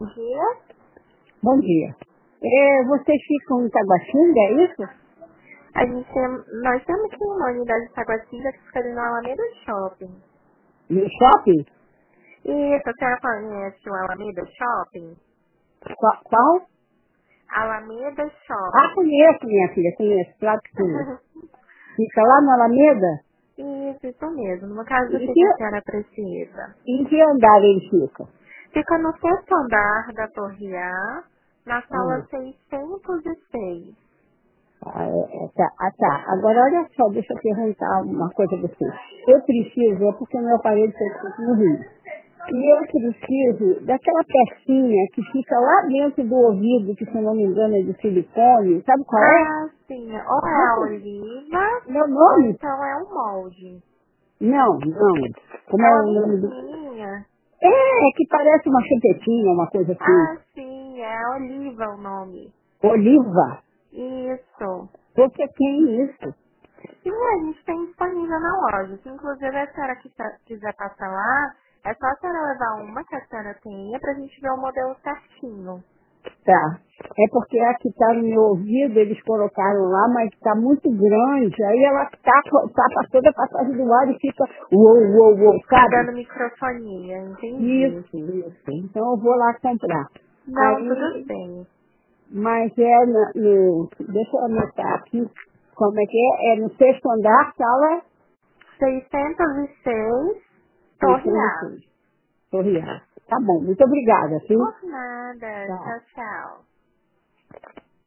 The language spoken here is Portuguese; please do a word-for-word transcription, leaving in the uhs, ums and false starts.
Bom dia. Bom dia. É, vocês ficam em Taguatinga, é isso? A gente tem, nós temos aqui uma unidade de Taguatinga que fica ali no Alameda Shopping. No shopping? Isso, a senhora conhece o Alameda Shopping? Qual? qual? Alameda Ah, Shopping. conheço, minha filha, conheço, claro que conheço. Fica lá na Alameda? Isso, isso mesmo. No caso do Em que que, que a senhora precisa. em que andar ele fica? Fica no sexto andar da Torre A, na sala Ah, seiscentos e seis. ah, é, é, tá, ah, tá. Agora, olha só, deixa eu perguntar uma coisa a você. Eu preciso, é porque meu aparelho foi feito no Rio. E eu preciso daquela pecinha que fica lá dentro do ouvido, que se eu não me engano é de silicone. Sabe qual é? Ah, sim. Ou é a Você- oliva, Meu ou nome? então é um molde. Não, não. Como É é uma o bem nome do... pequenininha. É, é que parece uma chupetinha, uma coisa assim. Ah, sim, é Oliva o nome. Oliva. Isso. Você tem isso? Sim, a gente tem disponível na loja. Se inclusive a senhora quiser quiser passar lá, é só a senhora levar uma que a senhora tenha pra gente ver o modelo certinho. Tá. É porque a que tá no meu ouvido, eles colocaram lá, mas tá muito grande. Aí ela tapa, tapa toda a passagem do ar e fica uou, uou, uou, Tá sabe? dando microfonia, entendi. Isso, isso. Então eu vou lá comprar. Não, tudo Aí, bem. mas é na- no, deixa eu anotar aqui, como é que é? É no sexto andar, sala seiscentos e seis, Torre A. seiscentos e seis. Sorriar. Tá bom, muito obrigada, sim? Por nada. Tchau. Tchau, tchau.